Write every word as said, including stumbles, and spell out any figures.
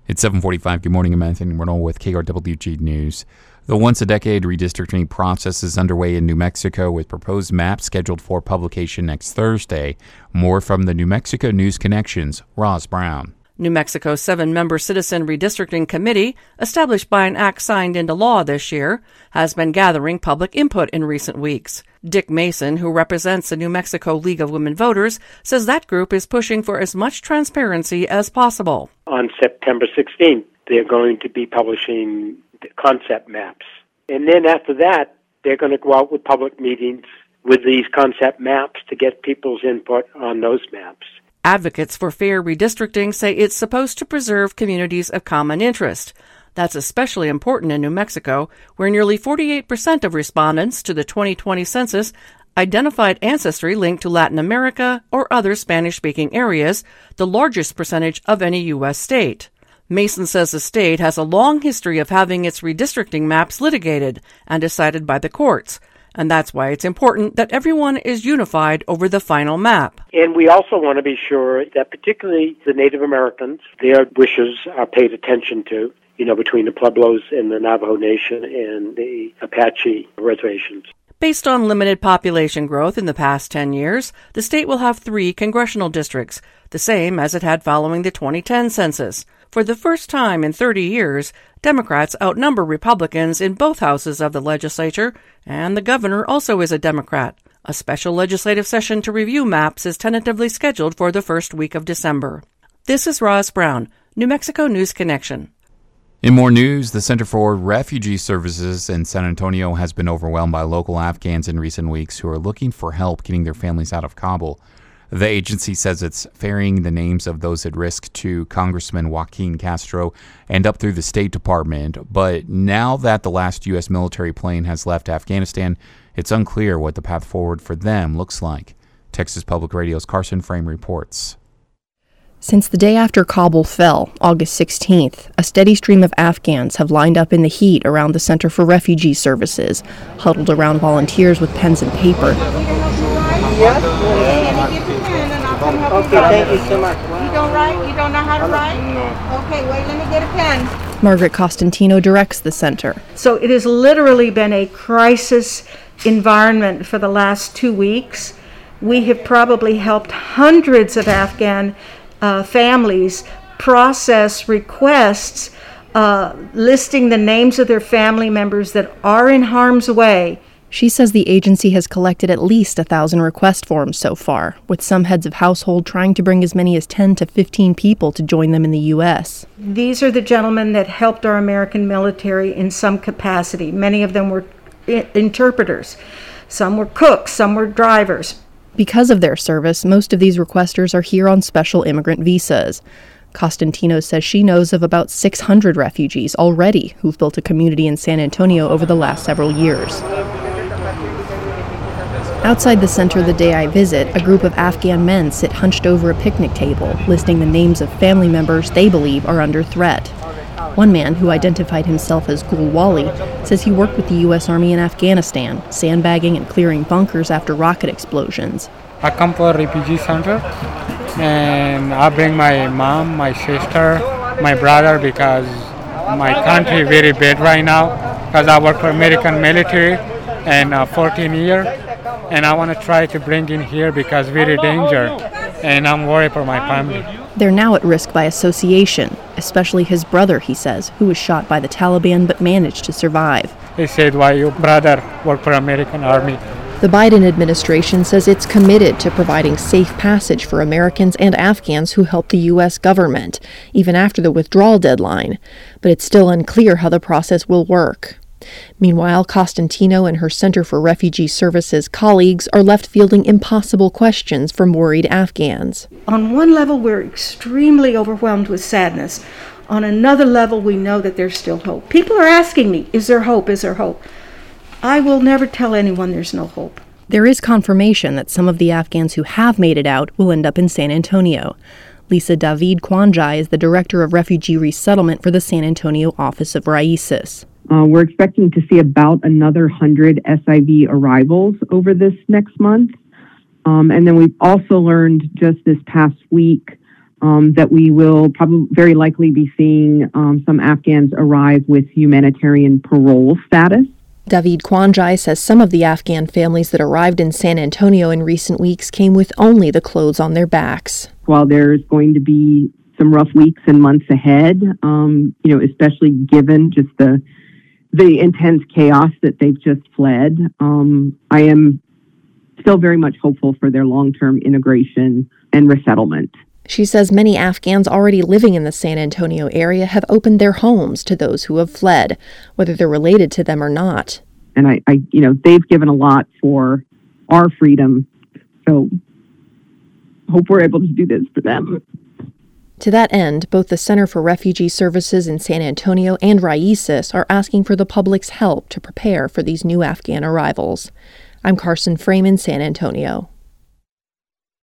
It's seven forty-five. Good morning. I'm Anthony Reynolds with K R W G News. The once-a-decade redistricting process is underway in New Mexico with proposed maps scheduled for publication next Thursday. More from the New Mexico News Connections, Roz Brown. New Mexico's seven-member Citizen Redistricting Committee, established by an act signed into law this year, has been gathering public input in recent weeks. Dick Mason, who represents the New Mexico League of Women Voters, says that group is pushing for as much transparency as possible. On September sixteenth, they're going to be publishing the concept maps. And then after that, they're going to go out with public meetings with these concept maps to get people's input on those maps. Advocates for fair redistricting say it's supposed to preserve communities of common interest. That's especially important in New Mexico, where nearly forty-eight percent of respondents to the twenty twenty census identified ancestry linked to Latin America or other Spanish-speaking areas, the largest percentage of any U S state. Mason says the state has a long history of having its redistricting maps litigated and decided by the courts, and that's why it's important that everyone is unified over the final map. And we also want to be sure that particularly the Native Americans, their wishes are paid attention to, you know, between the Pueblos and the Navajo Nation and the Apache reservations. Based on limited population growth in the past ten years, the state will have three congressional districts, the same as it had following the twenty ten census. For the first time in thirty years, Democrats outnumber Republicans in both houses of the legislature, and the governor also is a Democrat. A special legislative session to review maps is tentatively scheduled for the first week of December. This is Roz Brown, New Mexico News Connection. In more news, the Center for Refugee Services in San Antonio has been overwhelmed by local Afghans in recent weeks who are looking for help getting their families out of Kabul. The agency says it's ferrying the names of those at risk to Congressman Joaquin Castro and up through the State Department. But now that the last U S military plane has left Afghanistan, it's unclear what the path forward for them looks like. Texas Public Radio's Carson Frame reports. Since the day after Kabul fell, August sixteenth, a steady stream of Afghans have lined up in the heat around the Center for Refugee Services, huddled around volunteers with pens and paper. Yes. Okay, thank you so much. You don't write? You don't know how to write? No. Okay, wait, let me get a pen. Margaret Costantino directs the center. So it has literally been a crisis environment for the last two weeks. We have probably helped hundreds of Afghan uh, families process requests uh, listing the names of their family members that are in harm's way. She says the agency has collected at least a thousand request forms so far, with some heads of household trying to bring as many as ten to fifteen people to join them in the U S. These are the gentlemen that helped our American military in some capacity. Many of them were I- interpreters. Some were cooks, some were drivers. Because of their service, most of these requesters are here on special immigrant visas. Costantino says she knows of about six hundred refugees already who've built a community in San Antonio over the last several years. Outside the center the day I visit, a group of Afghan men sit hunched over a picnic table, listing the names of family members they believe are under threat. One man, who identified himself as Gul Wali, says he worked with the U S Army in Afghanistan, sandbagging and clearing bunkers after rocket explosions. I come for a refugee center, and I bring my mom, my sister, my brother, because my country very bad right now, because I work for American military and uh, fourteen years. And I want to try to bring in here because very danger, and I'm worried for my family. They're now at risk by association, especially his brother, he says, who was shot by the Taliban but managed to survive. They said, why your brother work for American Army? The Biden administration says it's committed to providing safe passage for Americans and Afghans who help the U S government, even after the withdrawal deadline. But it's still unclear how the process will work. Meanwhile, Costantino and her Center for Refugee Services colleagues are left fielding impossible questions from worried Afghans. On one level, we're extremely overwhelmed with sadness. On another level, we know that there's still hope. People are asking me, is there hope? Is there hope? I will never tell anyone there's no hope. There is confirmation that some of the Afghans who have made it out will end up in San Antonio. Lisa David Kwanjai is the director of refugee resettlement for the San Antonio office of RAICES. Uh, we're expecting to see about another one hundred S I V arrivals over this next month. Um, and then we've also learned just this past week um, that we will probably very likely be seeing um, some Afghans arrive with humanitarian parole status. David Kwanjai says some of the Afghan families that arrived in San Antonio in recent weeks came with only the clothes on their backs. While there's going to be some rough weeks and months ahead, um, you know, especially given just the the intense chaos that they've just fled, um, I am still very much hopeful for their long-term integration and resettlement. She says many Afghans already living in the San Antonio area have opened their homes to those who have fled, whether they're related to them or not. And I, I you know, they've given a lot for our freedom, so hope we're able to do this for them. To that end, both the Center for Refugee Services in San Antonio and RAICES are asking for the public's help to prepare for these new Afghan arrivals. I'm Carson Frame in San Antonio.